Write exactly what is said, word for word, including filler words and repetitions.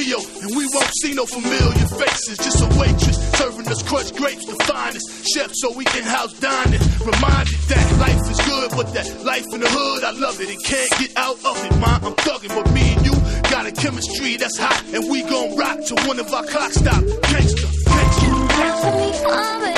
Rio, and we won't see no familiar faces. Just a waitress serving us crushed grapes, the finest chef, so we can house dining. Reminded that life is good, but that life in the hood, I love it and can't get out of it. Man, I'm thugging, but me and you got a chemistry that's hot, and we gon' rock till one of our clocks stop. Gangsta, gangsta.